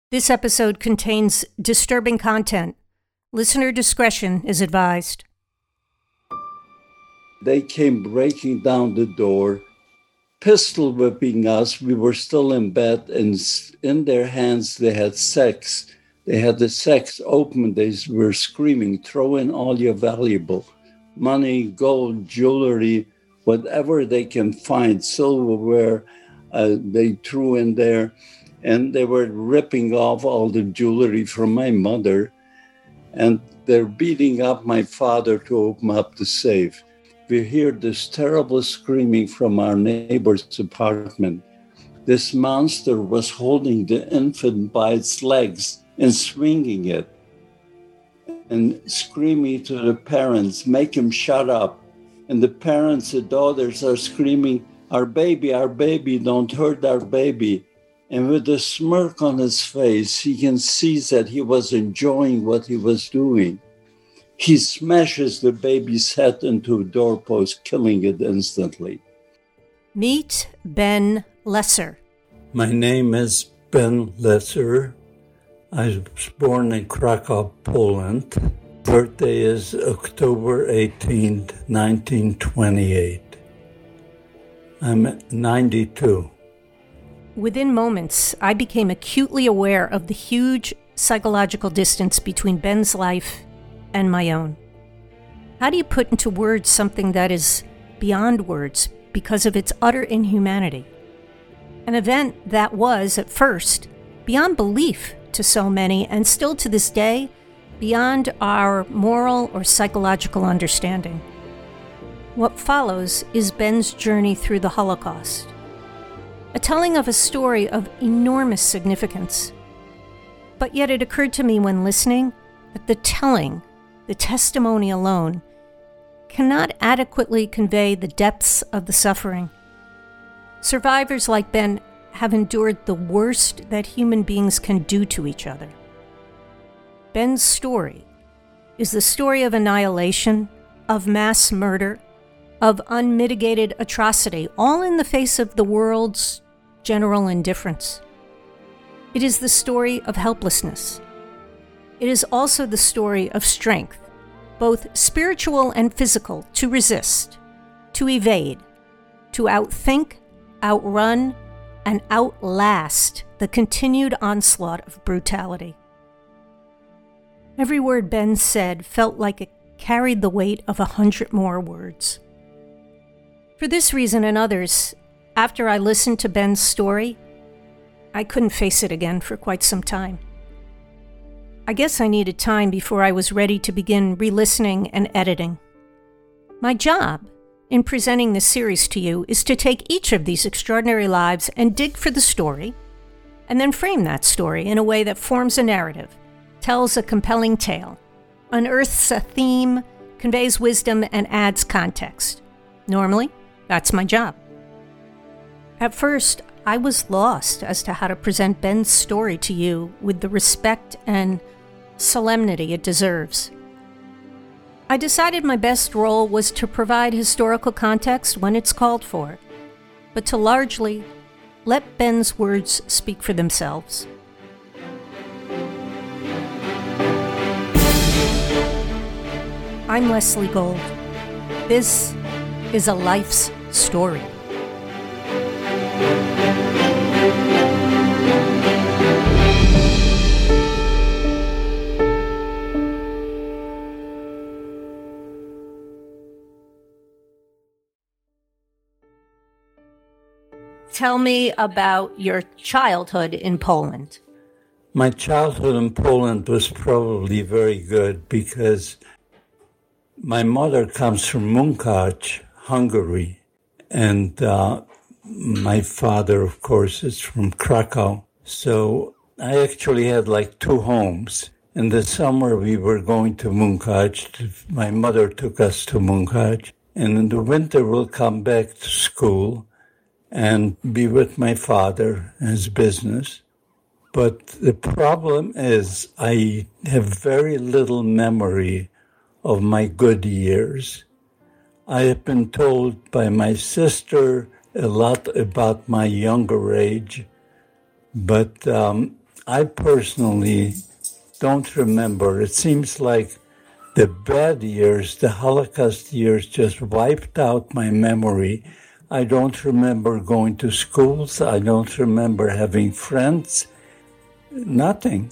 This episode contains disturbing content. Listener discretion is advised. They came breaking down the door, pistol whipping us. We were still in bed, and in their hands they had sex. They had the sex open. They were screaming, "Throw in all your valuable money, gold, jewelry, whatever they can find, silverware." They threw in there. And they were ripping off all the jewelry from my mother. And they're beating up my father to open up the safe. We hear this terrible screaming from our neighbor's apartment. This monster was holding the infant by its legs and swinging it and screaming to the parents, "Make him shut up." And the parents, the daughters are screaming, our baby, don't hurt our baby." And with a smirk on his face, he can see that he was enjoying what he was doing. He smashes the baby's head into a doorpost, killing it instantly. Meet Ben Lesser. My name is Ben Lesser. I was born in Krakow, Poland. Birthday is October 18th, 1928. I'm 92. Within moments, I became acutely aware of the huge psychological distance between Ben's life and my own. How do you put into words something that is beyond words because of its utter inhumanity? An event that was, at first, beyond belief to so many, and still to this day, beyond our moral or psychological understanding. What follows is Ben's journey through the Holocaust. A telling of a story of enormous significance. But yet it occurred to me when listening that the telling, the testimony alone, cannot adequately convey the depths of the suffering. Survivors like Ben have endured the worst that human beings can do to each other. Ben's story is the story of annihilation, of mass murder, of unmitigated atrocity, all in the face of the world's general indifference. It is the story of helplessness. It is also the story of strength, both spiritual and physical, to resist, to evade, to outthink, outrun, and outlast the continued onslaught of brutality. Every word Ben said felt like it carried the weight of 100 more words. For this reason and others, after I listened to Ben's story, I couldn't face it again for quite some time. I guess I needed time before I was ready to begin re-listening and editing. My job in presenting this series to you is to take each of these extraordinary lives and dig for the story, and then frame that story in a way that forms a narrative, tells a compelling tale, unearths a theme, conveys wisdom, and adds context. Normally, that's my job. At first, I was lost as to how to present Ben's story to you with the respect and solemnity it deserves. I decided my best role was to provide historical context when it's called for, but to largely let Ben's words speak for themselves. I'm Leslie Gold. This is a life's story. Tell me about your childhood in Poland. My childhood in Poland was probably very good because my mother comes from Munkacs, Hungary, and my father, of course, is from Krakow. So I actually had like two homes. In the summer, we were going to Munkacs. My mother took us to Munkacs. And in the winter, we'll come back to school and be with my father and his business. But the problem is I have very little memory of my good years. I have been told by my sister a lot about my younger age, but I personally don't remember. It seems like the bad years, the Holocaust years, just wiped out my memory. I don't remember going to schools. I don't remember having friends. Nothing.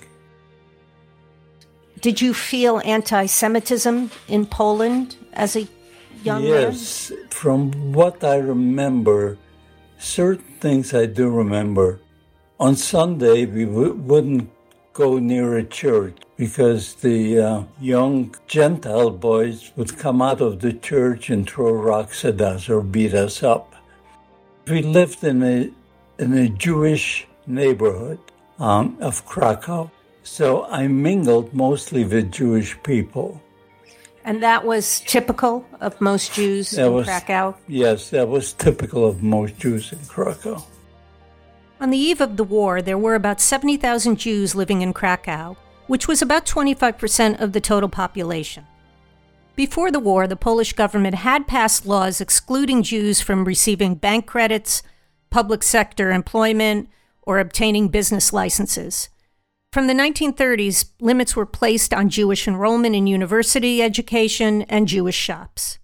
Did you feel anti-Semitism in Poland as a young man? Yes, from what I remember, certain things I do remember. On Sunday, we wouldn't go near a church because the young Gentile boys would come out of the church and throw rocks at us or beat us up. We lived in a Jewish neighborhood of Krakow, so I mingled mostly with Jewish people. And that was typical of most Jews in Krakow? Yes, that was typical of most Jews in Krakow. On the eve of the war, there were about 70,000 Jews living in Krakow, which was about 25% of the total population. Before the war, the Polish government had passed laws excluding Jews from receiving bank credits, public sector employment, or obtaining business licenses. From the 1930s, limits were placed on Jewish enrollment in university education and Jewish shops.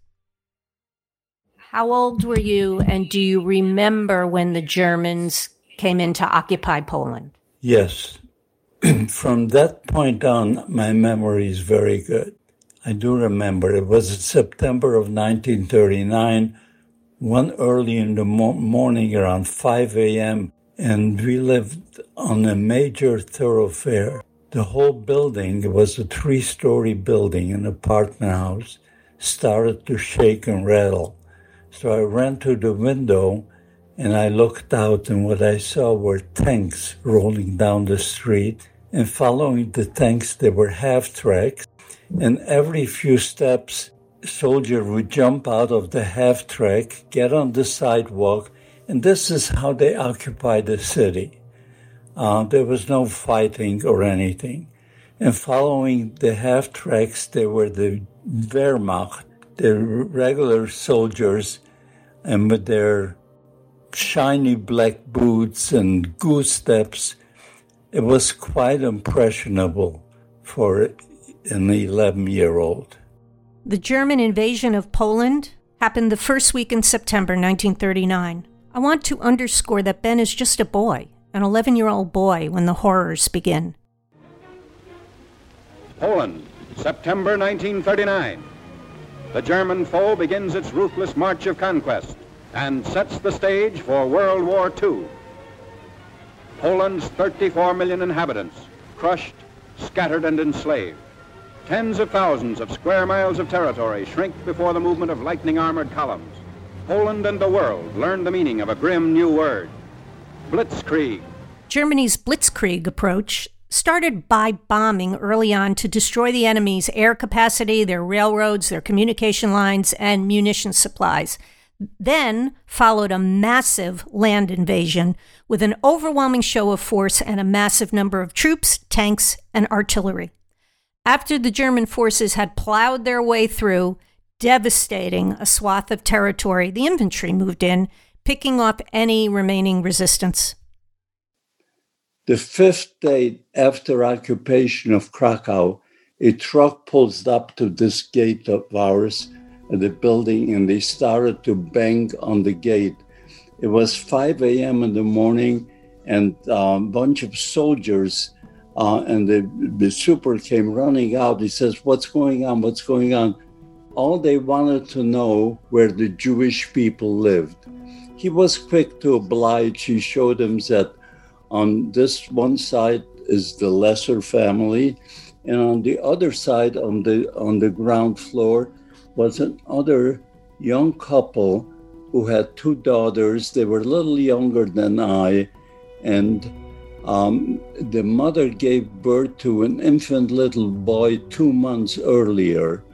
How old were you, and do you remember when the Germans came in to occupy Poland? Yes. From that point on, my memory is very good. I do remember. It was in September of 1939, one early in the morning around 5 a.m., and we lived on a major thoroughfare. The whole building, it was a 3-story building, an apartment house, started to shake and rattle. So I ran to the window and I looked out, and what I saw were tanks rolling down the street. And following the tanks, there were half-tracks. And every few steps, a soldier would jump out of the half-track, get on the sidewalk, and this is how they occupied the city. There was no fighting or anything. And following the half-tracks, there were the Wehrmacht, the regular soldiers, and with their shiny black boots and goose steps, it was quite impressionable for an 11-year-old. The German invasion of Poland happened the first week in September 1939. I want to underscore that Ben is just a boy, an 11-year-old boy, when the horrors begin. Poland, September 1939. The German foe begins its ruthless march of conquest and sets the stage for World War II. Poland's 34 million inhabitants, crushed, scattered, and enslaved. Tens of thousands of square miles of territory shrink before the movement of lightning-armored columns. Poland and the world learn the meaning of a grim new word, blitzkrieg. Germany's blitzkrieg approach started by bombing early on to destroy the enemy's air capacity, their railroads, their communication lines, and munition supplies. Then followed a massive land invasion with an overwhelming show of force and a massive number of troops, tanks, and artillery. After the German forces had plowed their way through, devastating a swath of territory, the infantry moved in, picking off any remaining resistance. The 5th day after occupation of Krakow, a truck pulls up to this gate of ours at the building, and they started to bang on the gate. It was 5 a.m. in the morning, and a bunch of soldiers and the super came running out. He says, "What's going on? What's going on?" All they wanted to know where the Jewish people lived. He was quick to oblige. He showed them that on this one side is the Lesser family, and on the other side, on the ground floor, was another young couple who had 2 daughters. They were a little younger than I, and the mother gave birth to an infant little boy 2 months earlier.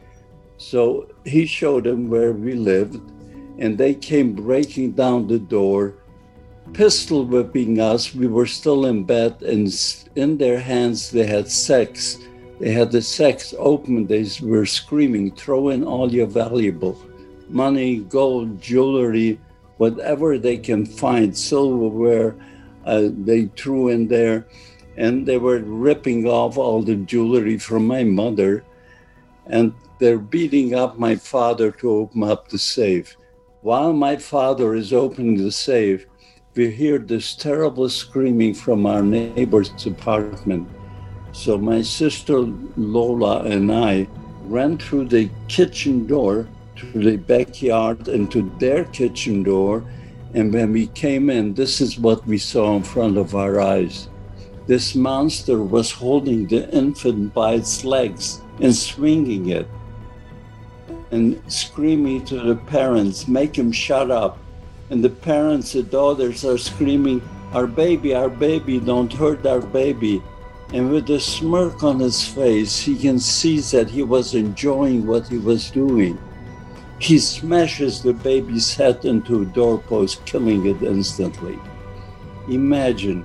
So he showed them where we lived, and they came breaking down the door, pistol whipping us. We were still in bed, and in their hands they had sacks. They had the sacks open. They were screaming, "Throw in all your valuable money, gold, jewelry, whatever they can find, silverware." They threw in there, and they were ripping off all the jewelry from my mother, and they're beating up my father to open up the safe. While my father is opening the safe, we hear this terrible screaming from our neighbor's apartment. So my sister Lola and I ran through the kitchen door to the backyard and to their kitchen door. And when we came in, this is what we saw in front of our eyes. This monster was holding the infant by its legs and swinging it and screaming to the parents, make him shut up. And the parents, the daughters are screaming, our baby, don't hurt our baby. And with a smirk on his face, he can see that he was enjoying what he was doing. He smashes the baby's head into a doorpost, killing it instantly. Imagine.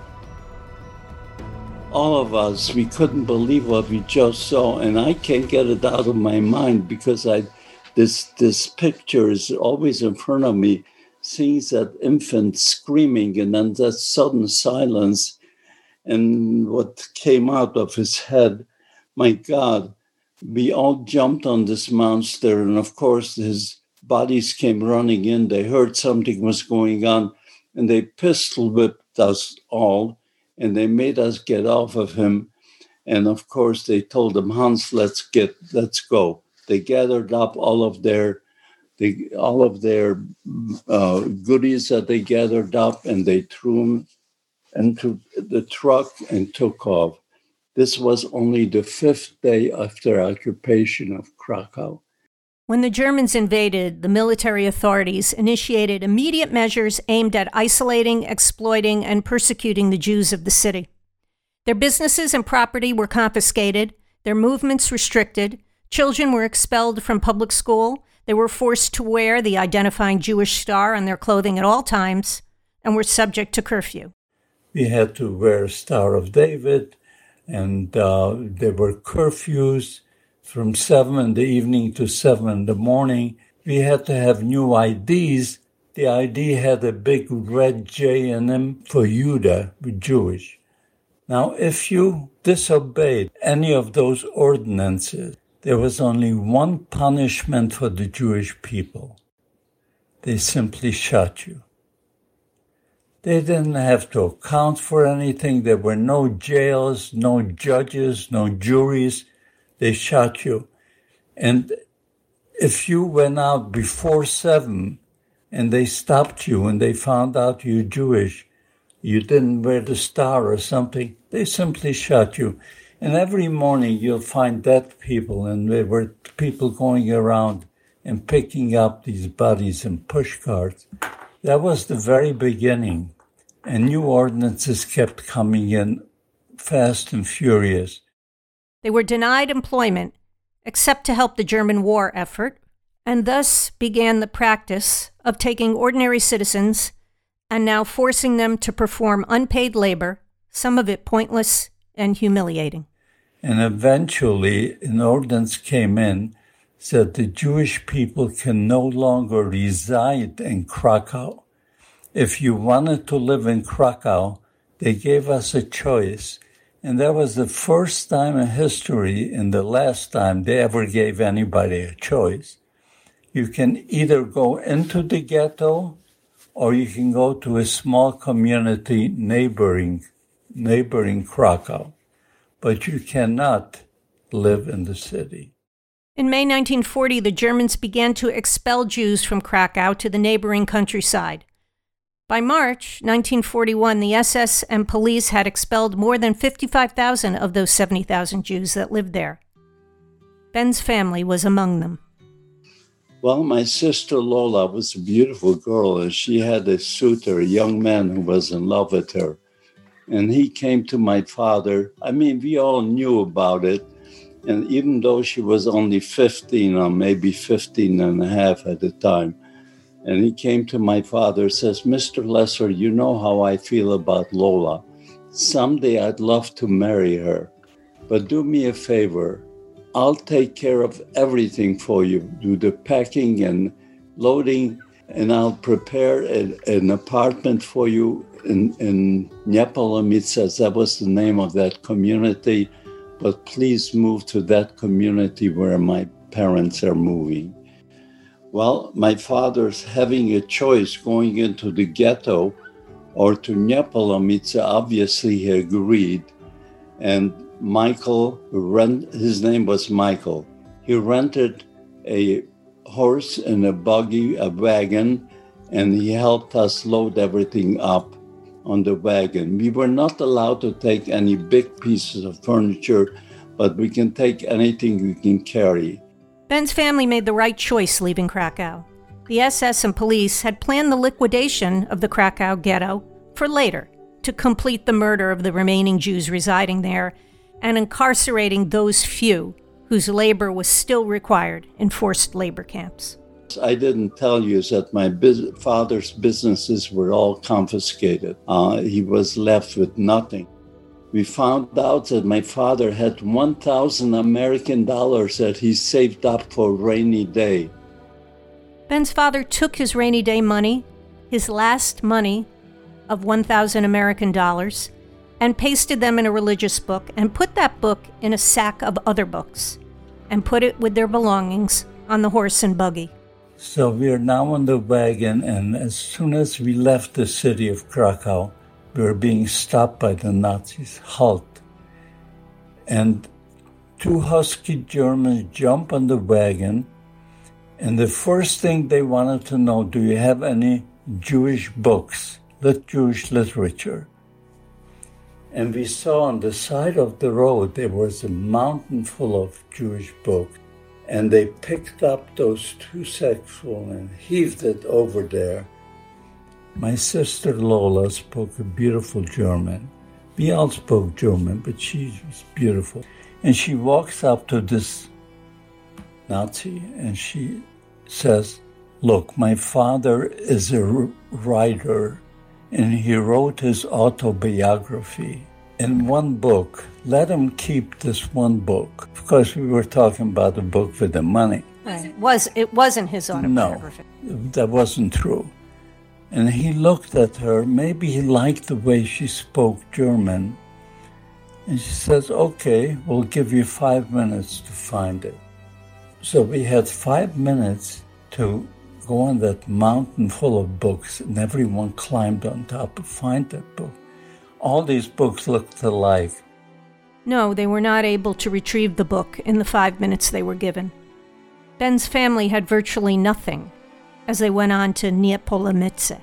All of us, we couldn't believe what we just saw, and I can't get it out of my mind because this picture is always in front of me, seeing that infant screaming and then that sudden silence and what came out of his head. My God, we all jumped on this monster, and of course his buddies came running in. They heard something was going on, and they pistol whipped us all. And they made us get off of him. And of course, they told him, Hans, let's go. They gathered up all of their goodies that they gathered up, and they threw them into the truck and took off. This was only the 5th day after occupation of Krakow. When the Germans invaded, the military authorities initiated immediate measures aimed at isolating, exploiting, and persecuting the Jews of the city. Their businesses and property were confiscated, their movements restricted, children were expelled from public school, they were forced to wear the identifying Jewish star on their clothing at all times, and were subject to curfew. We had to wear Star of David, and there were curfews. From 7 in the evening to 7 in the morning, we had to have new IDs. The ID had a big red J in them for Judah, Jewish. Now, if you disobeyed any of those ordinances, there was only one punishment for the Jewish people. They simply shot you. They didn't have to account for anything. There were no jails, no judges, no juries. They shot you. And if you went out before 7 and they stopped you and they found out you're Jewish, you didn't wear the star or something, they simply shot you. And every morning you'll find dead people, and there were people going around and picking up these bodies in push carts. That was the very beginning. And new ordinances kept coming in fast and furious. They were denied employment, except to help the German war effort, and thus began the practice of taking ordinary citizens and now forcing them to perform unpaid labor, some of it pointless and humiliating. And eventually an ordinance came in that the Jewish people can no longer reside in Krakow. If you wanted to live in Krakow, they gave us a choice. And that was the first time in history and the last time they ever gave anybody a choice. You can either go into the ghetto or you can go to a small community neighboring Krakow. But you cannot live in the city. In May 1940, the Germans began to expel Jews from Krakow to the neighboring countryside. By March 1941, the SS and police had expelled more than 55,000 of those 70,000 Jews that lived there. Ben's family was among them. Well, my sister Lola was a beautiful girl, and she had a suitor, a young man who was in love with her. And he came to my father. I mean, we all knew about it. And even though she was only 15 or maybe 15 and a half at the time, and he came to my father and says, Mr. Lesser, you know how I feel about Lola. Someday I'd love to marry her, but do me a favor. I'll take care of everything for you, do the packing and loading, and I'll prepare an apartment for you in Nepolomice. That was the name of that community, but please move to that community where my parents are moving. Well, my father's having a choice going into the ghetto or to Nepolomice. Obviously, he agreed. And Michael, his name was Michael, he rented a horse and a buggy, a wagon, and he helped us load everything up on the wagon. We were not allowed to take any big pieces of furniture, but we can take anything we can carry. Ben's family made the right choice leaving Krakow. The SS and police had planned the liquidation of the Krakow ghetto for later, to complete the murder of the remaining Jews residing there and incarcerating those few whose labor was still required in forced labor camps. I didn't tell you that my father's businesses were all confiscated. He was left with nothing. We found out that my father had 1,000 American dollars that he saved up for a rainy day. Ben's father took his rainy day money, his last money of 1,000 American dollars, and pasted them in a religious book and put that book in a sack of other books and put it with their belongings on the horse and buggy. So we are now on the wagon, and as soon as we left the city of Krakow, we were being stopped by the Nazis. Halt. And two husky Germans jump on the wagon, and the first thing they wanted to know, do you have any Jewish books, Jewish literature? And we saw on the side of the road there was a mountain full of Jewish books. And they picked up those two sacks full and heaved it over there. My sister Lola spoke a beautiful German. We all spoke German, but she was beautiful. And she walks up to this Nazi and she says, look, my father is a writer and he wrote his autobiography in one book. Let him keep this one book. Of course, we were talking about the book with the money. It wasn't his autobiography. No, that wasn't true. And he looked at her. Maybe he liked the way she spoke German. And she says, okay, we'll give you 5 minutes to find it. So we had 5 minutes to go on that mountain full of books, and everyone climbed on top to find that book. All these books looked alike. No, they were not able to retrieve the book in the 5 minutes they were given. Ben's family had virtually nothing as they went on to Nepolomice.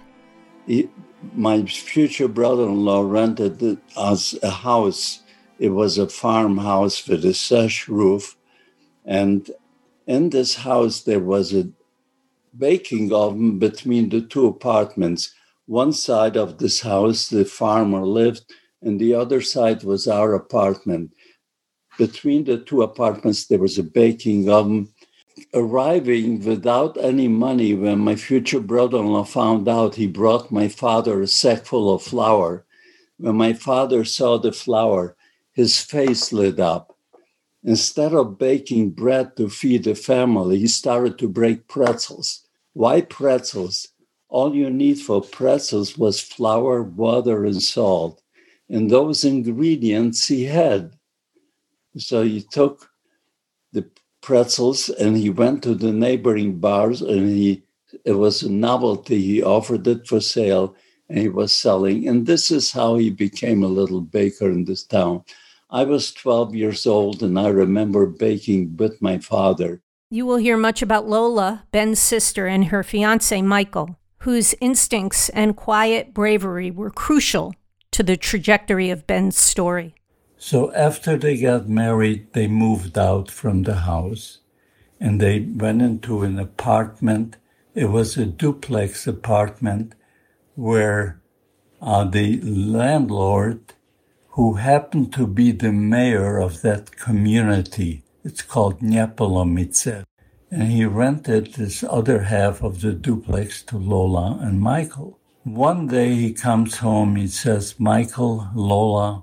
My future brother-in-law rented us a house. It was a farmhouse with a sash roof. And in this house, there was a baking oven between the two apartments. One side of this house, the farmer lived, and the other side was our apartment. Between the two apartments, there was a baking oven. Arriving without any money, when my future brother-in-law found out, he brought my father a sack full of flour. When my father saw the flour, his face lit up. Instead of baking bread to feed the family, he started to bake pretzels. Why pretzels? All you need for pretzels was flour, water, and salt. And those ingredients he had. So he took the pretzels and he went to the neighboring bars, and it was a novelty. He offered it for sale and he was selling. And this is how he became a little baker in this town. I was 12 years old and I remember baking with my father. You will hear much about Lola, Ben's sister, and her fiancé, Michael, whose instincts and quiet bravery were crucial to the trajectory of Ben's story. So after they got married, they moved out from the house and they went into an apartment. It was a duplex apartment where the landlord, who happened to be the mayor of that community, it's called Nepolomice, and he rented this other half of the duplex to Lola and Michael. One day he comes home, he says, Michael, Lola,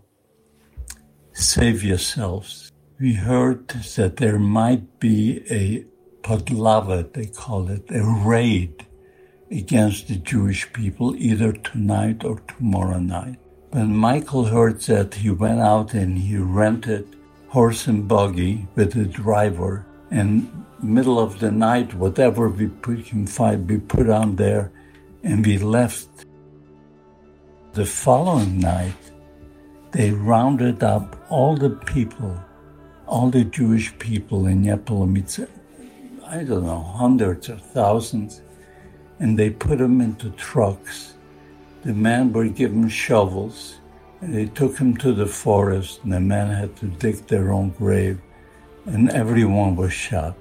save yourselves. We heard that there might be a podlava, they call it, a raid against the Jewish people either tonight or tomorrow night. When Michael heard that, he went out and he rented horse and buggy with a driver, and middle of the night, whatever we can find, we put on there, and we left. The following night, they rounded up all the people, all the Jewish people in Nepomucen, I don't know, hundreds or thousands, and they put them into trucks. The men were given shovels, and they took them to the forest, and the men had to dig their own grave, and everyone was shot.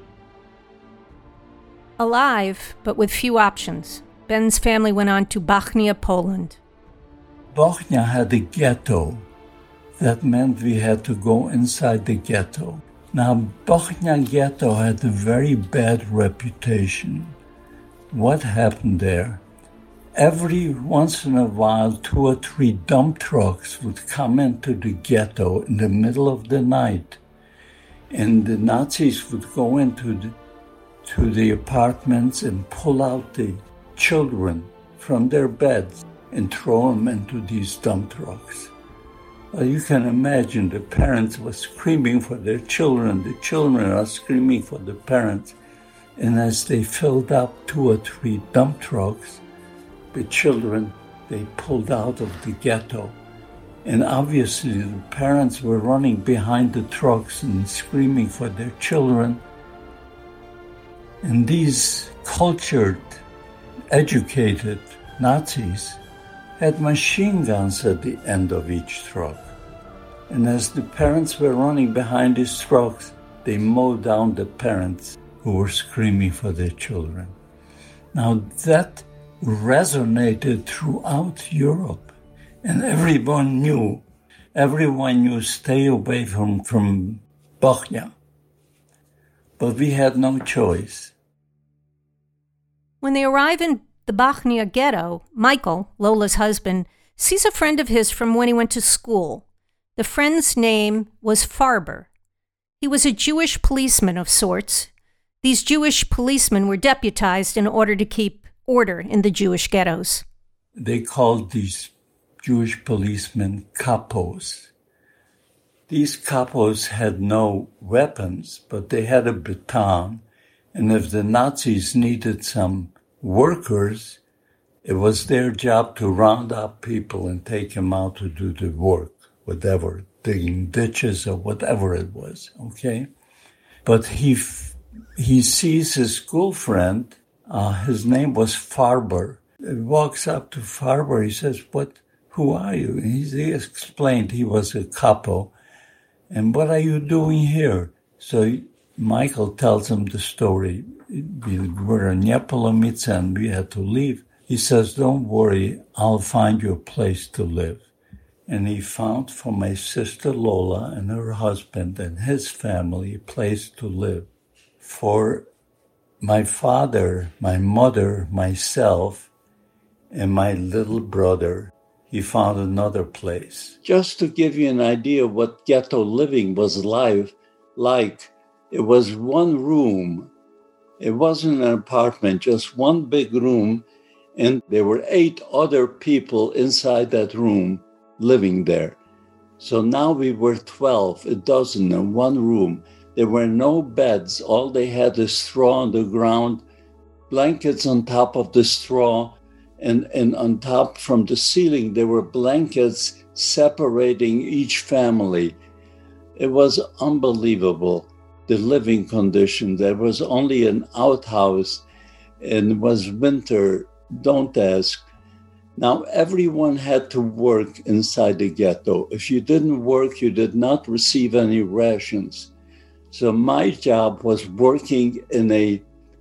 Alive, but with few options, Ben's family went on to Bochnia, Poland. Bochnia had a ghetto. That meant we had to go inside the ghetto. Now, Bochnia ghetto had a very bad reputation. What happened there? Every once in a while, 2 or 3 dump trucks would come into the ghetto in the middle of the night, and the Nazis would go into the apartments and pull out the children from their beds and throw them into these dump trucks. Well, you can imagine the parents were screaming for their children. The children are screaming for the parents. And as they filled up 2 or 3 dump trucks with children, they pulled out of the ghetto. And obviously the parents were running behind the trucks and screaming for their children. And these cultured, educated Nazis had machine guns at the end of each truck. And as the parents were running behind these trucks, they mowed down the parents who were screaming for their children. Now that resonated throughout Europe, and everyone knew stay away from Bochnia. But we had no choice. When they arrive in the Bochnia ghetto, Michael, Lola's husband, sees a friend of his from when he went to school. The friend's name was Farber. He was a Jewish policeman of sorts. These Jewish policemen were deputized in order to keep order in the Jewish ghettos. They called these Jewish policemen kapos. These kapos had no weapons, but they had a baton, and if the Nazis needed some workers, it was their job to round up people and take them out to do the work, whatever, digging ditches or whatever it was, okay? But he sees his school friend, his name was Farber. He walks up to Farber, he says, who are you? And he explained he was a capo. And what are you doing here? So Michael tells him the story. We were in Nepomucen and we had to leave. He says, don't worry, I'll find you a place to live. And he found for my sister Lola and her husband and his family a place to live. For my father, my mother, myself, and my little brother, he found another place. Just to give you an idea of what ghetto living was like, it was one room. It wasn't an apartment, just one big room, and there were 8 other people inside that room living there. So now we were 12, a dozen in one room. There were no beds. All they had is straw on the ground, blankets on top of the straw, and on top from the ceiling, there were blankets separating each family. It was unbelievable, the living condition. There was only an outhouse, and it was winter, don't ask. Now, everyone had to work inside the ghetto. If you didn't work, you did not receive any rations. So my job was working in a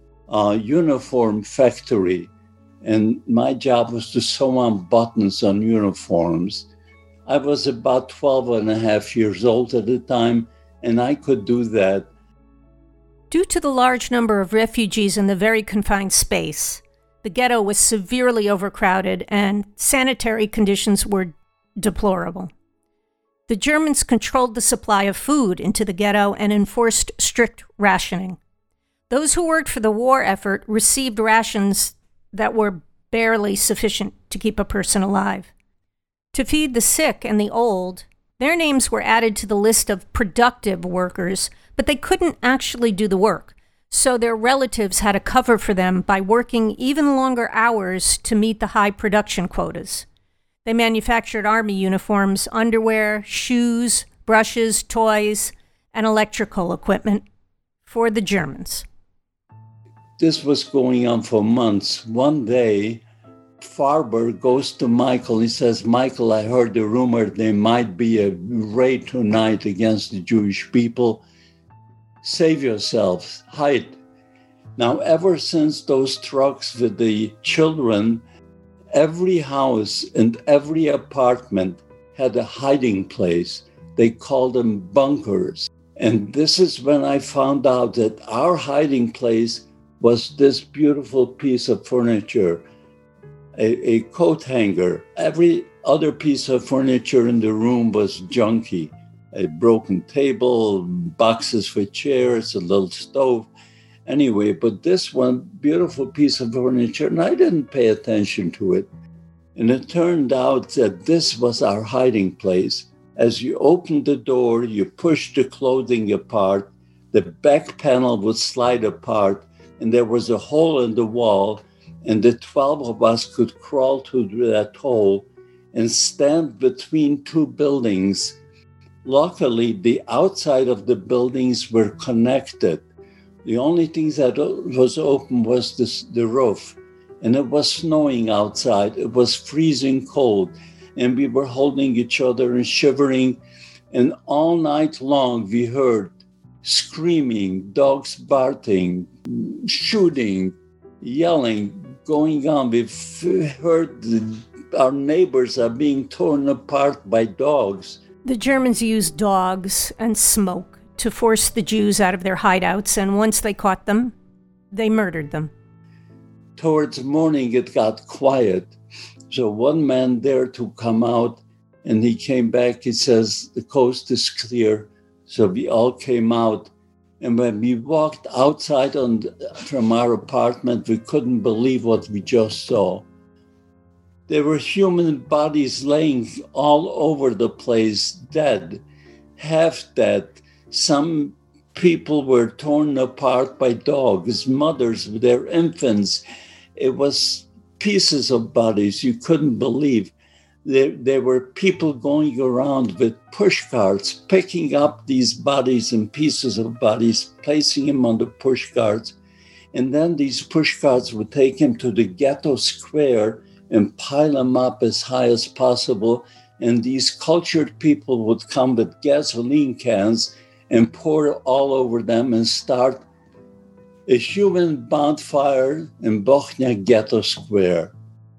uniform factory, and my job was to sew on buttons on uniforms. I was about 12 and a half years old at the time, and I could do that. Due to the large number of refugees in the very confined space, the ghetto was severely overcrowded and sanitary conditions were deplorable. The Germans controlled the supply of food into the ghetto and enforced strict rationing. Those who worked for the war effort received rations that were barely sufficient to keep a person alive. To feed the sick and the old, their names were added to the list of productive workers, but they couldn't actually do the work, so their relatives had to cover for them by working even longer hours to meet the high production quotas. They manufactured army uniforms, underwear, shoes, brushes, toys, and electrical equipment for the Germans. This was going on for months. One day, Farber goes to Michael. He says, Michael, I heard the rumor there might be a raid tonight against the Jewish people. Save yourselves, hide. Now, ever since those trucks with the children, every house and every apartment had a hiding place. They called them bunkers. And this is when I found out that our hiding place was this beautiful piece of furniture, a coat hanger. Every other piece of furniture in the room was junky. A broken table, boxes for chairs, a little stove. Anyway, but this one beautiful piece of furniture, and I didn't pay attention to it. And it turned out that this was our hiding place. As you opened the door, you pushed the clothing apart, the back panel would slide apart, and there was a hole in the wall, and the 12 of us could crawl through that hole and stand between two buildings. Luckily, the outside of the buildings were connected. The only thing that was open was the roof, and it was snowing outside. It was freezing cold, and we were holding each other and shivering, and all night long we heard screaming, dogs barking, shooting, yelling, going on. We've heard our neighbors are being torn apart by dogs. The Germans used dogs and smoke to force the Jews out of their hideouts, and once they caught them, they murdered them. Towards morning, it got quiet. So one man dared to come out, and he came back. He says, the coast is clear. So we all came out. And when we walked outside from our apartment, we couldn't believe what we just saw. There were human bodies laying all over the place, dead, half dead. Some people were torn apart by dogs, mothers with their infants. It was pieces of bodies you couldn't believe. There were people going around with push carts, picking up these bodies and pieces of bodies, placing them on the push carts. And then these push carts would take them to the ghetto square and pile them up as high as possible. And these cultured people would come with gasoline cans and pour it all over them and start a human bonfire in Bochnia Ghetto Square.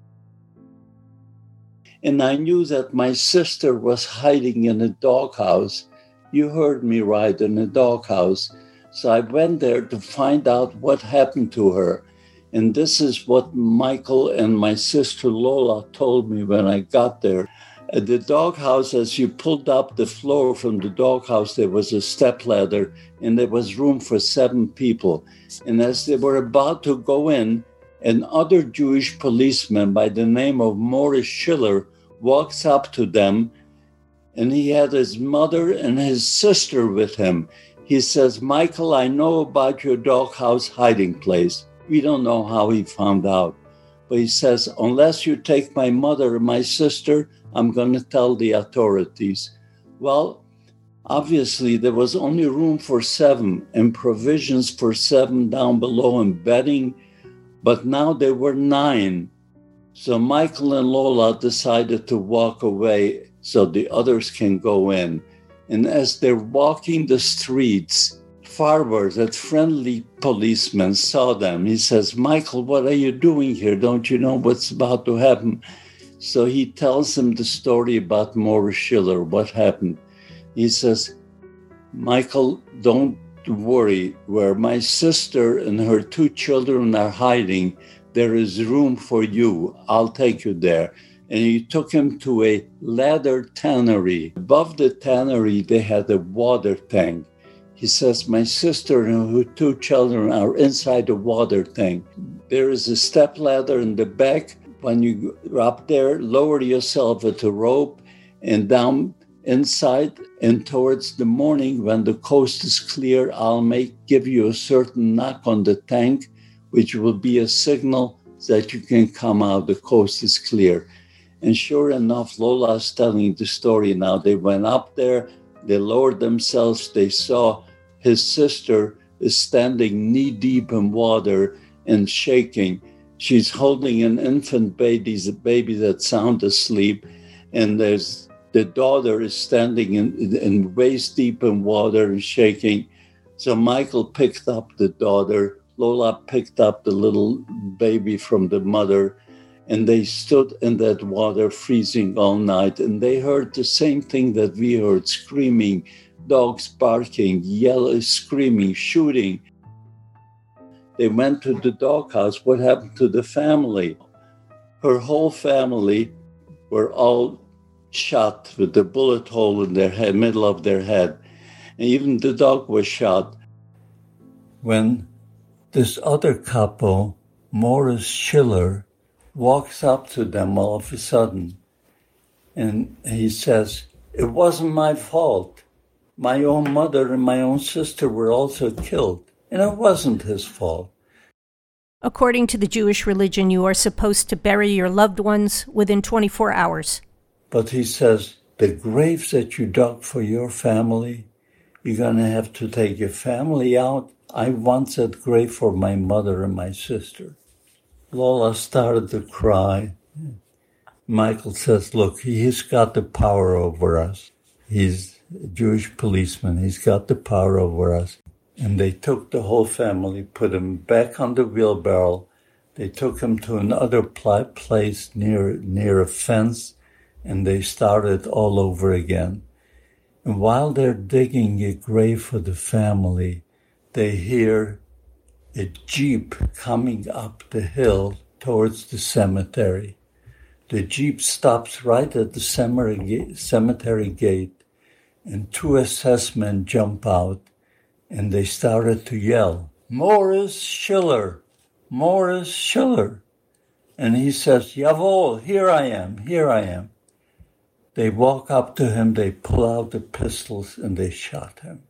And I knew that my sister was hiding in a doghouse. You heard me right, in a doghouse. So I went there to find out what happened to her. And this is what Michael and my sister Lola told me when I got there. At the doghouse, as you pulled up the floor from the doghouse, there was a stepladder, and there was room for 7 people. And as they were about to go in, another Jewish policeman by the name of Morris Schiller walks up to them, and he had his mother and his sister with him. He says, Michael, I know about your doghouse hiding place. We don't know how he found out. But he says, unless you take my mother and my sister, I'm going to tell the authorities. Well, obviously, there was only room for 7 and provisions for 7 down below and bedding, but now there were 9. So Michael and Lola decided to walk away so the others can go in. And as they're walking the streets, Farber, that friendly policeman, saw them. He says, Michael, what are you doing here? Don't you know what's about to happen? So he tells him the story about Morris Schiller, what happened. He says, Michael, don't worry. Where my sister and her 2 children are hiding, there is room for you. I'll take you there. And he took him to a leather tannery. Above the tannery, they had a water tank. He says, my sister and her 2 children are inside the water tank. There is a step ladder in the back. When you are up there, lower yourself with a rope and down inside, and towards the morning when the coast is clear, I'll give you a certain knock on the tank, which will be a signal that you can come out, the coast is clear. And sure enough, Lola's telling the story now. They went up there, they lowered themselves, they saw his sister is standing knee-deep in water and shaking. She's holding an infant baby, a baby that's sound asleep, and the daughter is standing in waist-deep in water and shaking. So Michael picked up the daughter, Lola picked up the little baby from the mother, and they stood in that water freezing all night. And they heard the same thing that we heard, screaming, dogs barking, yelling, screaming, shooting. They went to the doghouse. What happened to the family? Her whole family were all shot with the bullet hole in their head, middle of their head. And even the dog was shot. When this other couple, Morris Schiller, walks up to them all of a sudden, and he says, it wasn't my fault. My own mother and my own sister were also killed, and it wasn't his fault. According to the Jewish religion, you are supposed to bury your loved ones within 24 hours. But he says, the graves that you dug for your family, you're going to have to take your family out. I want that grave for my mother and my sister. Lola started to cry. Michael says, look, he's got the power over us. He's a Jewish policeman. He's got the power over us. And they took the whole family, put him back on the wheelbarrow. They took him to another place near a fence, and they started all over again. And while they're digging a grave for the family, they hear a jeep coming up the hill towards the cemetery. The jeep stops right at the cemetery gate, and 2 SS men jump out, and they started to yell, Morris Schiller, Morris Schiller. And he says, Jawohl, here I am. They walk up to him, they pull out the pistols, and they shot him.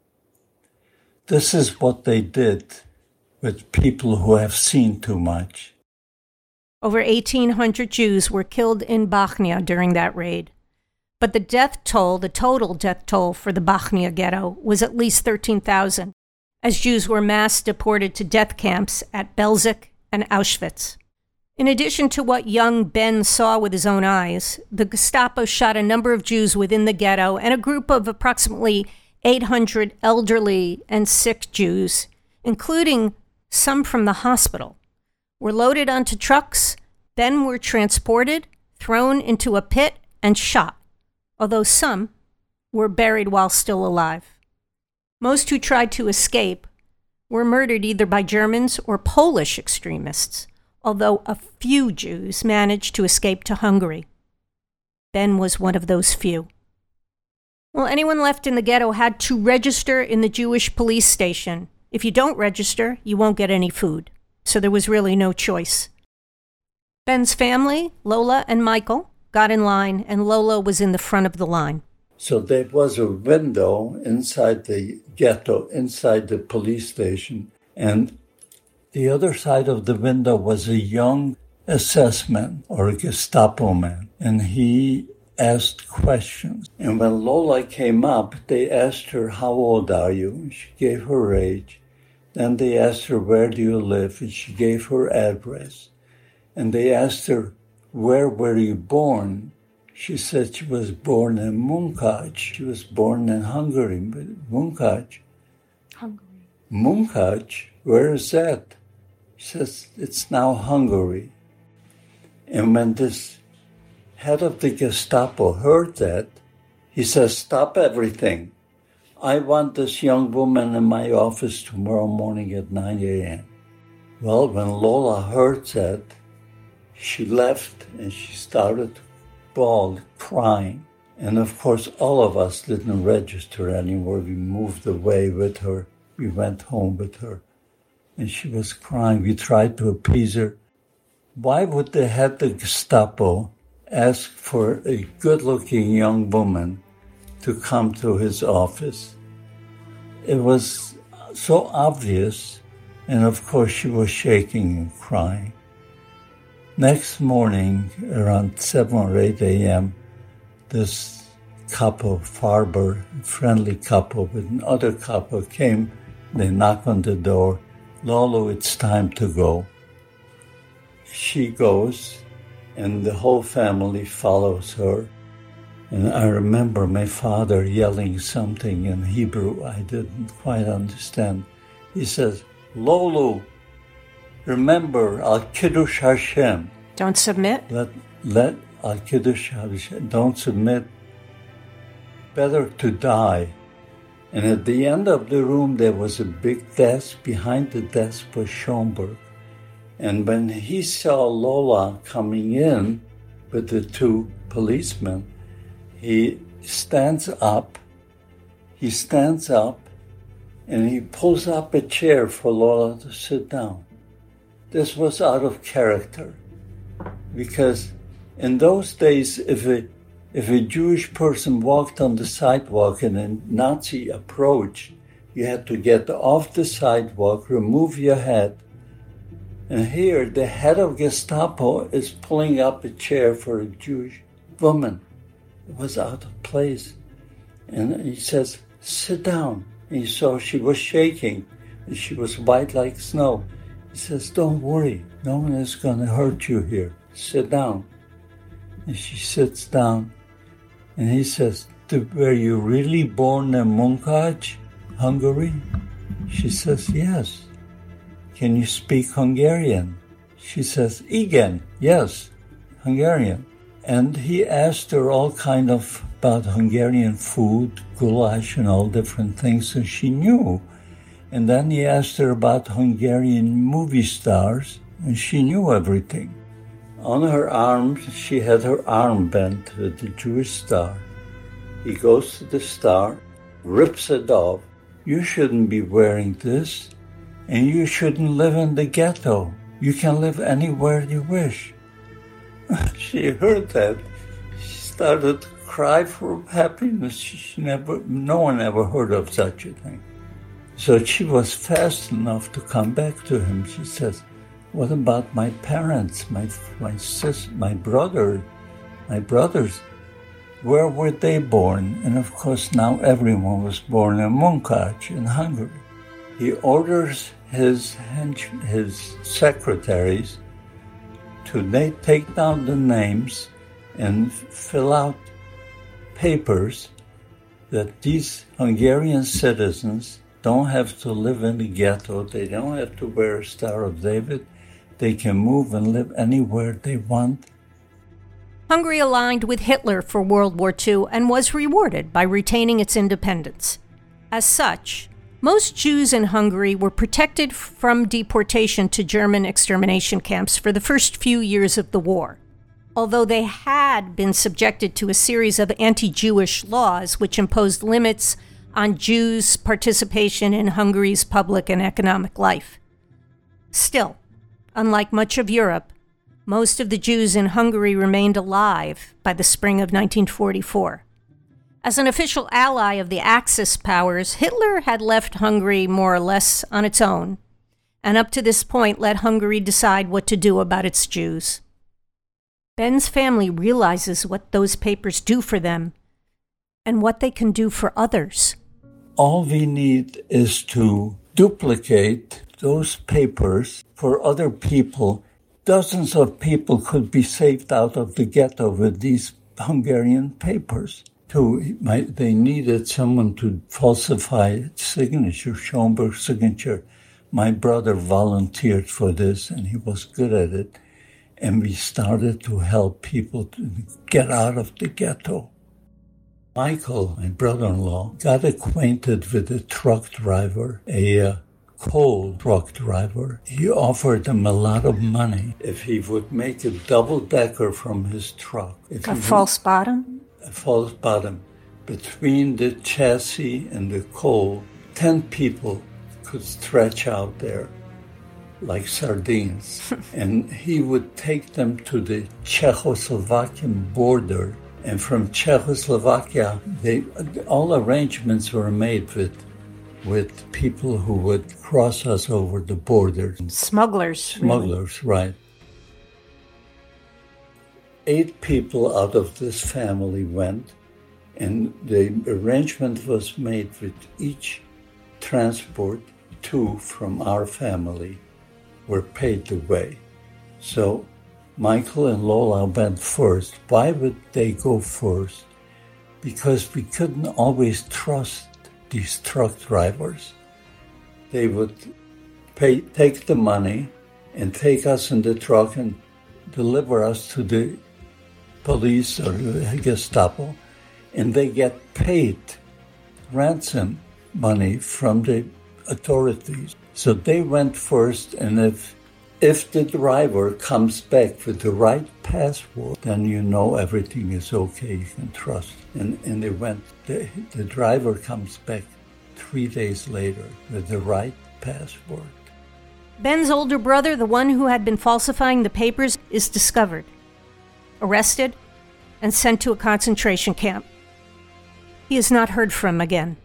This is what they did with people who have seen too much. Over 1,800 Jews were killed in Bachnia during that raid. But the total death toll for the Bachnia ghetto was at least 13,000, as Jews were mass deported to death camps at Belzec and Auschwitz. In addition to what young Ben saw with his own eyes, the Gestapo shot a number of Jews within the ghetto, and a group of approximately 800 elderly and sick Jews, including some from the hospital, were loaded onto trucks, then were transported, thrown into a pit, and shot, although some were buried while still alive. Most who tried to escape were murdered either by Germans or Polish extremists, although a few Jews managed to escape to Hungary. Ben was one of those few. Well, anyone left in the ghetto had to register in the Jewish police station. If you don't register, you won't get any food. So there was really no choice. Ben's family, Lola and Michael, got in line, and Lola was in the front of the line. So there was a window inside the ghetto, inside the police station, and the other side of the window was a young SS man or a Gestapo man, and he asked questions. And when Lola came up, they asked her, how old are you? She gave her age. Then they asked her, where do you live? And she gave her address. And they asked her, where were you born? She said she was born in Munkac. She was born in Hungary. But Munkac? Hungary. Munkac? Where is that? She says, it's now Hungary. And when this head of the Gestapo heard that, he says, stop everything. I want this young woman in my office tomorrow morning at 9 a.m. Well, when Lola heard that, she left and she started to bawl, crying. And of course, all of us didn't register anymore. We moved away with her. We went home with her. And she was crying. We tried to appease her. Why would the head of the Gestapo ask for a good-looking young woman to come to his office? It was so obvious. And of course, she was shaking and crying. Next morning, around 7 or 8 a.m., this couple, Farber, friendly couple with another couple came. They knock on the door. Lolo, it's time to go. She goes, and the whole family follows her. And I remember my father yelling something in Hebrew I didn't quite understand. He says, Lolo, remember Al-Kiddush Hashem. Don't submit? Let Al-Kiddush Hashem, don't submit. Better to die. And at the end of the room, there was a big desk. Behind the desk was Schoenberg. And when he saw Lola coming in with the two policemen, he stands up, and he pulls up a chair for Lola to sit down. This was out of character, because in those days, if a Jewish person walked on the sidewalk and a Nazi approached, you had to get off the sidewalk, remove your hat. And here, the head of Gestapo is pulling up a chair for a Jewish woman. It was out of place. And he says, sit down. And he saw she was shaking, and she was white like snow. He says, don't worry. No one is going to hurt you here. Sit down. And she sits down. And he says, were you really born in Munkacs, Hungary? She says, yes. Can you speak Hungarian? She says, igen, yes, Hungarian. And he asked her all kind of about Hungarian food, goulash and all different things, and she knew. And then he asked her about Hungarian movie stars, and she knew everything. On her arm, she had her armband with the Jewish star. He goes to the star, rips it off. You shouldn't be wearing this, and you shouldn't live in the ghetto. You can live anywhere you wish. She heard that. She started to cry for happiness. No one ever heard of such a thing. So she was fast enough to come back to him. She says, what about my parents, my sister, my brothers? Where were they born? And of course, now everyone was born in Munkacs in Hungary. He orders his secretaries to take down the names and fill out papers that these Hungarian citizens don't have to live in the ghetto. They don't have to wear a Star of David. They can move and live anywhere they want. Hungary aligned with Hitler for World War II and was rewarded by retaining its independence. As such, most Jews in Hungary were protected from deportation to German extermination camps for the first few years of the war, although they had been subjected to a series of anti-Jewish laws which imposed limits on Jews' participation in Hungary's public and economic life. Still, unlike much of Europe, most of the Jews in Hungary remained alive by the spring of 1944. As an official ally of the Axis powers, Hitler had left Hungary more or less on its own, and up to this point let Hungary decide what to do about its Jews. Ben's family realizes what those papers do for them and what they can do for others. All we need is to duplicate those papers for other people. Dozens of people could be saved out of the ghetto with these Hungarian papers. They needed someone to falsify signature, Schoenberg's signature. My brother volunteered for this, and he was good at it. And we started to help people to get out of the ghetto. Michael, my brother-in-law, got acquainted with a truck driver, a coal truck driver. He offered him a lot of money if he would make a double-decker from his truck. A false bottom? a false bottom. Between the chassis and the coal, 10 people could stretch out there like sardines. And he would take them to the Czechoslovakian border. And from Czechoslovakia, all arrangements were made with people who would cross us over the border. Smugglers. Smugglers, really. Right. 8 people out of this family went, and the arrangement was made with each transport, 2 from our family were paid the way. So Michael and Lola went first. Why would they go first? Because we couldn't always trust these truck drivers. They would take the money and take us in the truck and deliver us to the police or the Gestapo, and they get paid ransom money from the authorities. So they went first, and if the driver comes back with the right passport, then you know everything is okay, you can trust. And they went, the driver comes back 3 days later with the right passport. Ben's older brother, the one who had been falsifying the papers, is discovered, arrested, and sent to a concentration camp. He is not heard from again.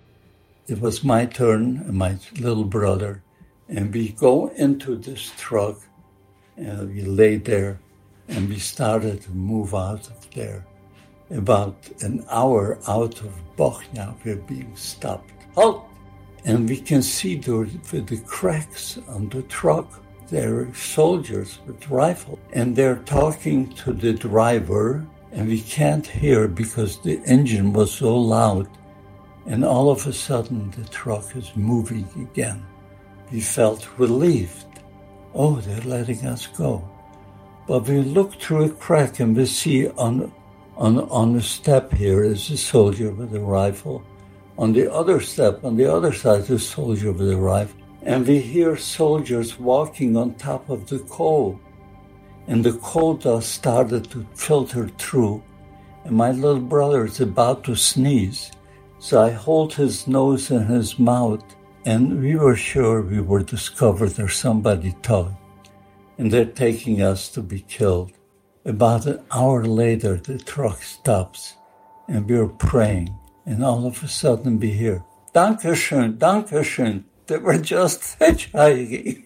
It was my turn and my little brother, and we go into this truck, and we lay there, and we started to move out of there. About an hour out of Bochnia, we're being stopped. Halt! And we can see the cracks on the truck. There are soldiers with rifles, and they're talking to the driver, and we can't hear because the engine was so loud. And all of a sudden, the truck is moving again. We felt relieved. Oh, they're letting us go. But we look through a crack and we see on the step here is a soldier with a rifle. On the other step, on the other side, is a soldier with a rifle. And we hear soldiers walking on top of the coal. And the coal dust started to filter through. And my little brother is about to sneeze. So I hold his nose and his mouth, and we were sure we were discovered or somebody thought. And they're taking us to be killed. About an hour later, the truck stops, and we're praying. And all of a sudden we hear, Dankeschön, Dankeschön. They were just hitchhiking.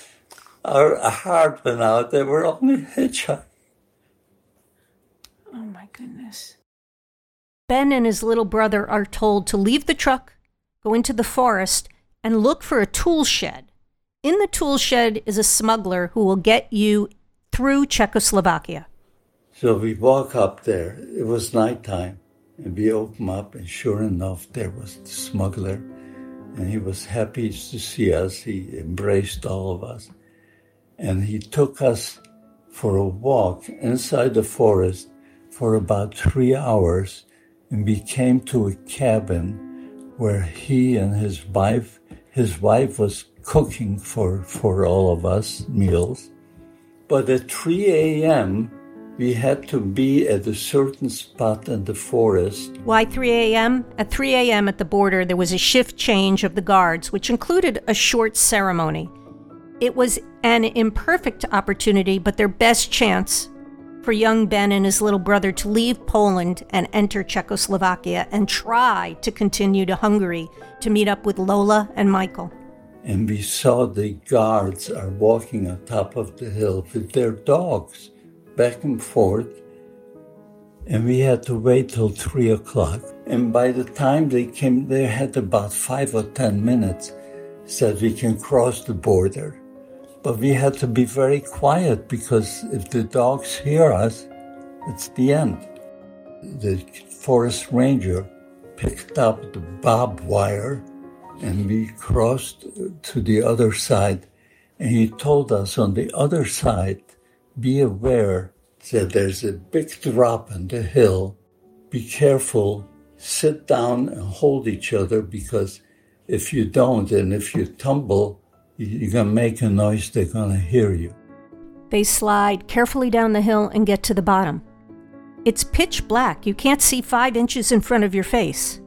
Our heart went out. They were only hitchhiking. Oh, my goodness. Ben and his little brother are told to leave the truck, go into the forest, and look for a tool shed. In the tool shed is a smuggler who will get you through Czechoslovakia. So we walk up there. It was nighttime, and we open up, and sure enough, there was the smuggler, and he was happy to see us. He embraced all of us, and he took us for a walk inside the forest for about 3 hours, and we came to a cabin where he and his wife was cooking for all of us meals. But at 3 a.m., we had to be at a certain spot in the forest. Why 3 a.m.? At 3 a.m. at the border, there was a shift change of the guards, which included a short ceremony. It was an imperfect opportunity, but their best chance for young Ben and his little brother to leave Poland and enter Czechoslovakia and try to continue to Hungary to meet up with Lola and Michael. And we saw the guards are walking on top of the hill with their dogs back and forth. And we had to wait till 3 o'clock. And by the time they came, they had about 5 or 10 minutes, said we can cross the border. But we had to be very quiet because if the dogs hear us, it's the end. The forest ranger picked up the barbed wire and we crossed to the other side. And he told us on the other side, be aware that there's a big drop in the hill. Be careful, sit down and hold each other because if you don't and if you tumble, you're going to make a noise, they're going to hear you. They slide carefully down the hill and get to the bottom. It's pitch black. You can't see 5 inches in front of your face.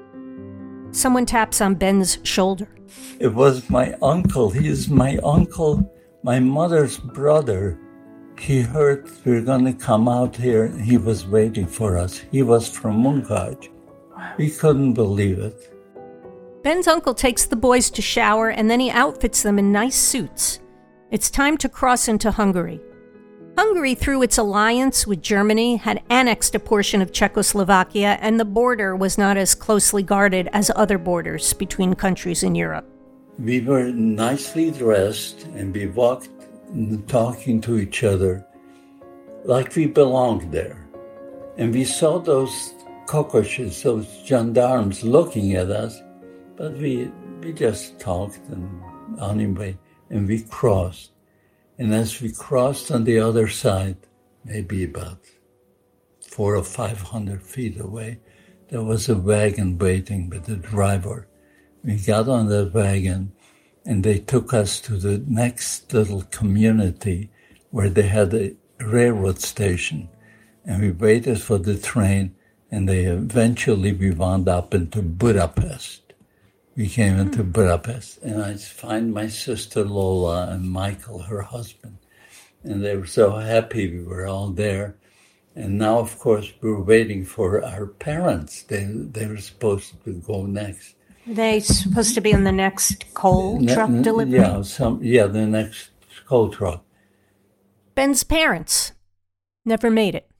Someone taps on Ben's shoulder. It was my uncle. He is my uncle, my mother's brother. He heard we were going to come out here, and he was waiting for us. He was from Munkaj. We couldn't believe it. Ben's uncle takes the boys to shower, and then he outfits them in nice suits. It's time to cross into Hungary. Hungary, through its alliance with Germany, had annexed a portion of Czechoslovakia, and the border was not as closely guarded as other borders between countries in Europe. We were nicely dressed, and we walked talking to each other like we belonged there. And we saw those cockroaches, those gendarmes looking at us, but we just talked and anyway, and we crossed. And as we crossed on the other side, maybe about 400 or 500 feet away, there was a wagon waiting with the driver. We got on the wagon, and they took us to the next little community where they had a railroad station. And we waited for the train, and eventually we wound up into Budapest. We came into Budapest, and I find my sister Lola and Michael, her husband. And they were so happy we were all there. And now, of course, we were waiting for our parents. They were supposed to go next. Are they supposed to be in the next coal truck delivery? The next coal truck. Ben's parents never made it.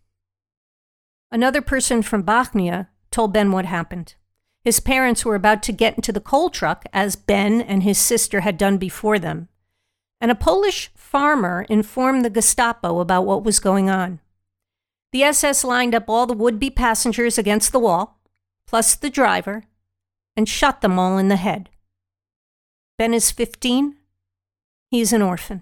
Another person from Bochnia told Ben what happened. His parents were about to get into the coal truck, as Ben and his sister had done before them, and a Polish farmer informed the Gestapo about what was going on. The SS lined up all the would-be passengers against the wall, plus the driver, and shot them all in the head. Ben is 15. He's an orphan.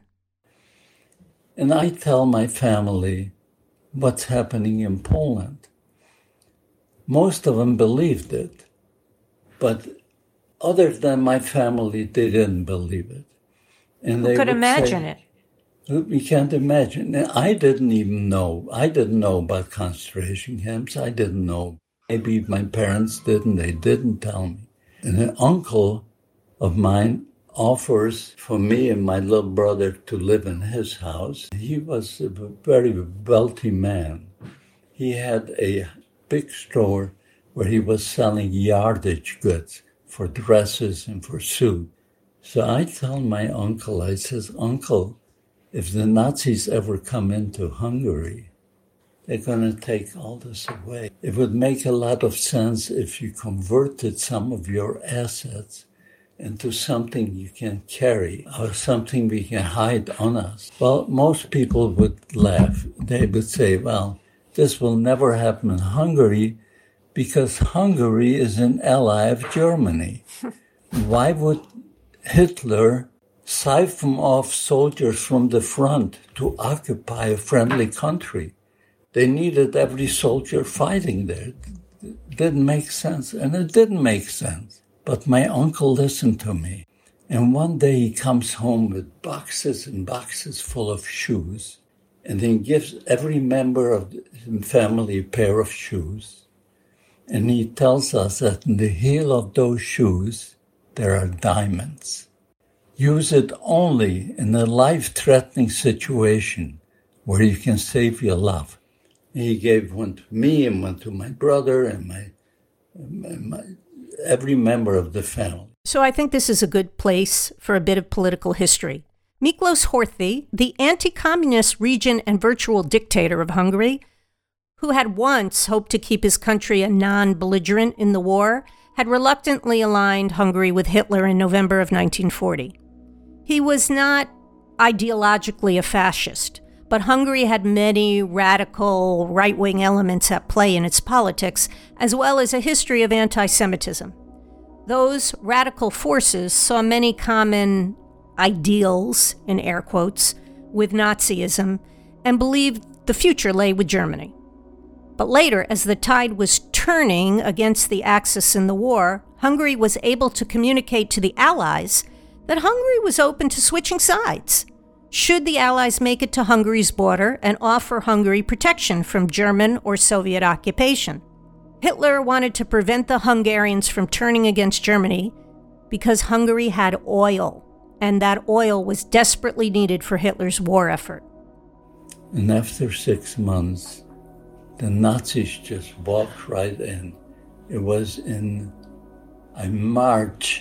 And I tell my family what's happening in Poland. Most of them believed it. But other than my family, they didn't believe it. And Who could imagine it? We can't imagine. I didn't even know. I didn't know about concentration camps. I didn't know. Maybe my parents didn't. They didn't tell me. And an uncle of mine offers for me and my little brother to live in his house. He was a very wealthy man. He had a big store where he was selling yardage goods for dresses and for suits. So I tell my uncle, I says, Uncle, if the Nazis ever come into Hungary, they're going to take all this away. It would make a lot of sense if you converted some of your assets into something you can carry or something we can hide on us. Well, most people would laugh. They would say, well, this will never happen in Hungary, because Hungary is an ally of Germany. Why would Hitler siphon off soldiers from the front to occupy a friendly country? They needed every soldier fighting there. It didn't make sense, and it didn't make sense. But my uncle listened to me. And one day he comes home with boxes and boxes full of shoes, and then gives every member of the family a pair of shoes. And he tells us that in the heel of those shoes, there are diamonds. Use it only in a life-threatening situation where you can save your life. And he gave one to me and one to my brother and my every member of the family. So I think this is a good place for a bit of political history. Miklos Horthy, the anti-communist regent and virtual dictator of Hungary, who had once hoped to keep his country a non-belligerent in the war, had reluctantly aligned Hungary with Hitler in November of 1940. He was not ideologically a fascist, but Hungary had many radical right-wing elements at play in its politics, as well as a history of anti-Semitism. Those radical forces saw many common ideals, in air quotes, with Nazism, and believed the future lay with Germany. But later, as the tide was turning against the Axis in the war, Hungary was able to communicate to the Allies that Hungary was open to switching sides. should the Allies make it to Hungary's border and offer Hungary protection from German or Soviet occupation. Hitler wanted to prevent the Hungarians from turning against Germany because Hungary had oil, and that oil was desperately needed for Hitler's war effort. And after 6 months, the Nazis just walked right in. It was in March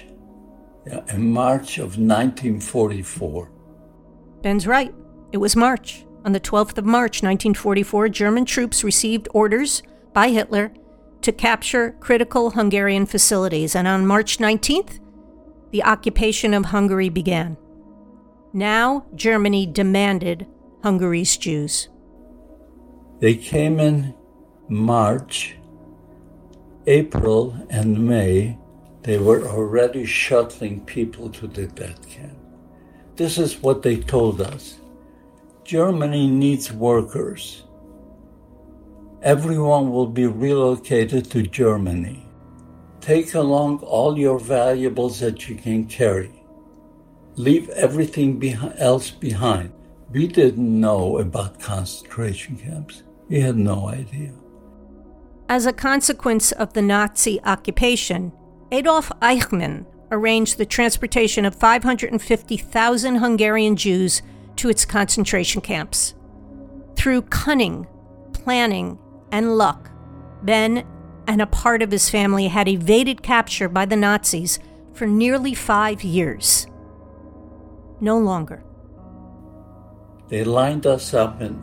of 1944. Ben's right. It was March. On the 12th of March, 1944, German troops received orders by Hitler to capture critical Hungarian facilities. And on March 19th, the occupation of Hungary began. Now, Germany demanded Hungary's Jews. They came in March, April, and May. They were already shuttling people to the death camp. This is what they told us. Germany needs workers. Everyone will be relocated to Germany. Take along all your valuables that you can carry. Leave everything else behind. We didn't know about concentration camps. We had no idea. As a consequence of the Nazi occupation, Adolf Eichmann arranged the transportation of 550,000 Hungarian Jews to its concentration camps. Through cunning, planning, and luck, Ben and a part of his family had evaded capture by the Nazis for nearly 5 years. No longer. They lined us up in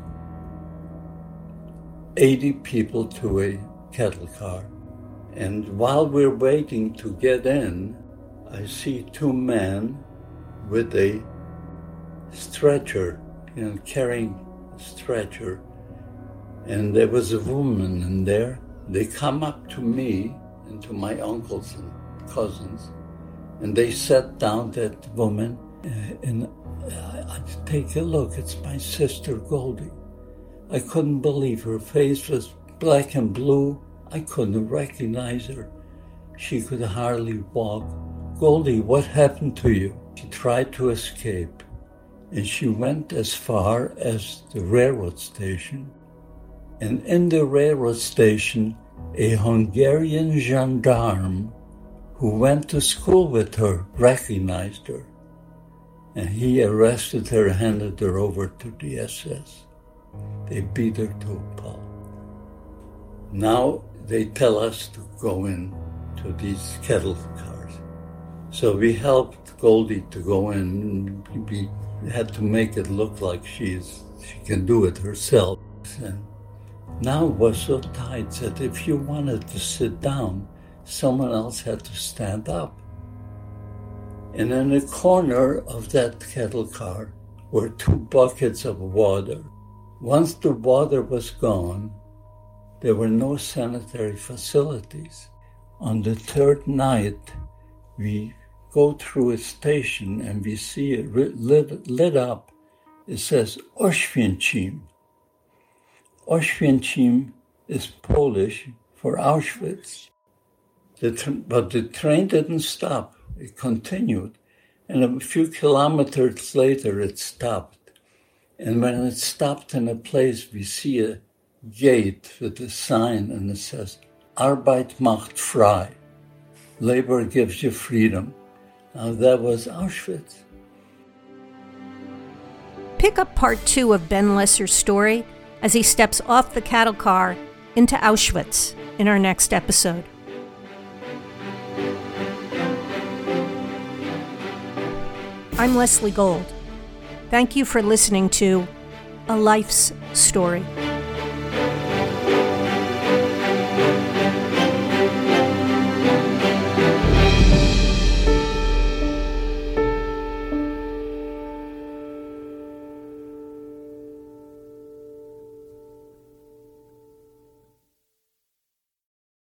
80 people to a cattle car. And while we're waiting to get in, I see 2 men with a stretcher, carrying a stretcher. And there was a woman in there. They come up to me and to my uncles and cousins, and they sat down that woman, and I take a look. It's my sister Goldie. I couldn't believe her face was black and blue. I couldn't recognize her. She could hardly walk. Goldie, what happened to you? She tried to escape, and she went as far as the railroad station. And in the railroad station, a Hungarian gendarme who went to school with her recognized her. And he arrested her, handed her over to the SS. They beat her to a pulp. Now they tell us to go in to these cattle cars. So we helped Goldie to go in. We had to make it look like she can do it herself. And now it was so tight that if you wanted to sit down, someone else had to stand up. And in the corner of that cattle car were 2 buckets of water. Once the water was gone, there were no sanitary facilities. On the 3rd night, we go through a station and we see it lit up. It says Oświęcim. Oświęcim is Polish for Auschwitz. But the train didn't stop. It continued. And a few kilometers later, it stopped. And when it stopped in a place, we see a gate with a sign, and it says, Arbeit macht frei. Labor gives you freedom. Now that was Auschwitz. Pick up part 2 of Ben Lesser's story as he steps off the cattle car into Auschwitz in our next episode. I'm Leslie Gold. Thank you for listening to A Life's Story.